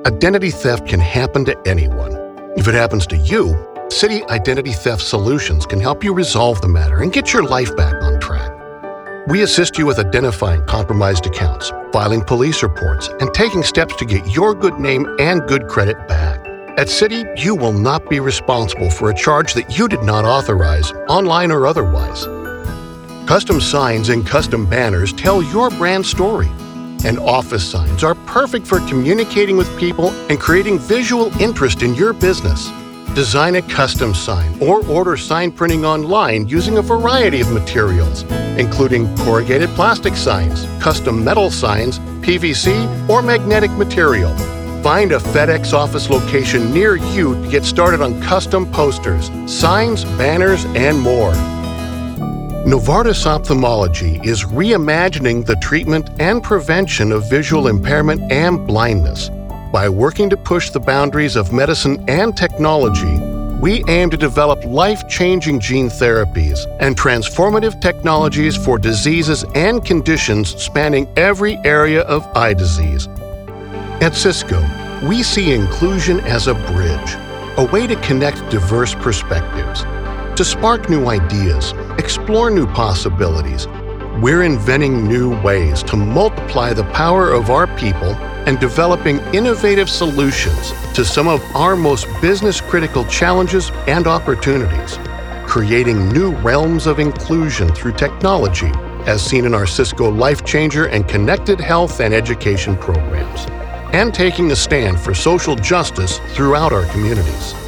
Identity theft can happen to anyone. If it happens to you, Citi Identity Theft Solutions can help you resolve the matter and get your life back on track. We assist you with identifying compromised accounts, filing police reports, and taking steps to get your good name and good credit back. At Citi, you will not be responsible for a charge that you did not authorize, online or otherwise. Custom signs and custom banners tell your brand story, and office signs are perfect for communicating with people and creating visual interest in your business. Design a custom sign or order sign printing online using a variety of materials, including corrugated plastic signs, custom metal signs, PVC, or magnetic material. Find a FedEx office location near you to get started on custom posters, signs, banners, and more. Novartis Ophthalmology is reimagining the treatment and prevention of visual impairment and blindness. By working to push the boundaries of medicine and technology, we aim to develop life-changing gene therapies and transformative technologies for diseases and conditions spanning every area of eye disease. At Cisco, we see inclusion as a bridge, a way to connect diverse perspectives, to spark new ideas, explore new possibilities. We're inventing new ways to multiply the power of our people and developing innovative solutions to some of our most business-critical challenges and opportunities, creating new realms of inclusion through technology, as seen in our Cisco Life Changer and Connected Health and Education programs, and taking a stand for social justice throughout our communities.